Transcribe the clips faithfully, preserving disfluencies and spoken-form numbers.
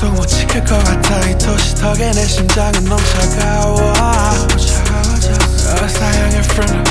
약속 못 지킬 것 같아. 이 도시 덕에 내 심장은 너무 차가워. 차가워졌어. 사양의 friend.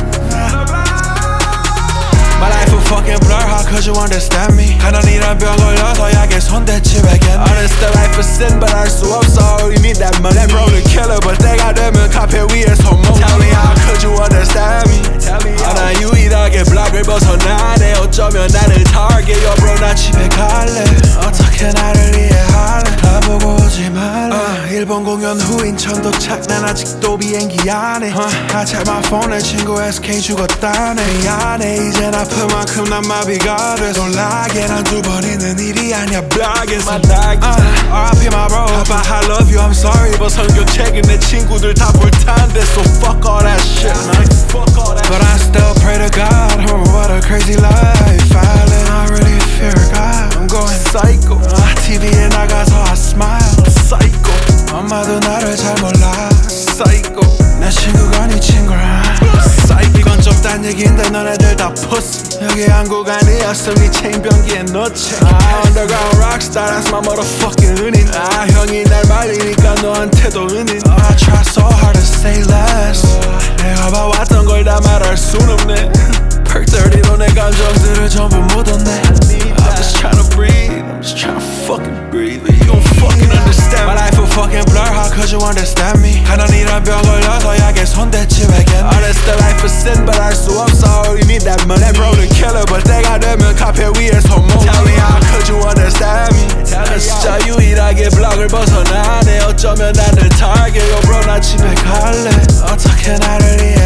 My life a fucking blur, how could you understand me? 가난이란 병 걸려서 약에 손댔지 왜겠니? Honest, the life is sin, but 알 수 없어. We need that money. That bro the killer, but 때가 되면 카페 위에서 먹는. Tell me how could you understand me? Tell me how. 나 유일하게 블락을 벗어나네. 어쩌면 나를 target. Yo bro 나 집에 갈래. 어떻게 나를 이해할래? 나보고 오지 말래. uh, 일본 공연 후 인천 도착. 난 아직도 비행기 안에. uh, I check my phone 내 친구 에스케이 죽었다네. 미안해 이젠 아픈 만큼 난 마비가 돼. 놀라게 난 두 번 있는 일이 아니야. 블락에서 uh, R I P my bro. Papa I love you I'm sorry. but 성교책은 내 친구들 다 볼 텐데. So fuck all that shit man. Fuck all that. But I still pray to God. Oh what a crazy life I live. I really fear God. I'm going psycho. uh, 티비에 나가서 I smile. Psycho. 엄마도 나를 잘 몰라. Psycho. 내 친구가 네 친구라. Psycho. 이건 좀 딴 얘기인데 너네들 다 pussy. 여기 한국 아니었음 네 체인병기에 넣지. 아 underground rockstar that's my motherfucking 은인. 아 형이 날 말리니까 너한테도 은인. I try so hard to say less. 내가 봐왔던 걸 다 말할 순 없네. Perk thirty로 내 감정들을 전부 묻었네. I'm just trying to breathe. I'm just trying to fucking breathe. But you don't fucking understand. My life a fucking blur. How could you understand me? 가난이란 병 걸려서 약에 손댔지 왜겠니? Honest, the life is sin, but 알 수 없어. We need that money. That bro the killer, but 때가 되면 카페 위에서 먹는. Tell me how could you understand me? 난 진짜 유일하게 블락을 벗어나네. 어쩌면 나를 target. Yo bro 나 집에 갈래. 어떻게 나를 이해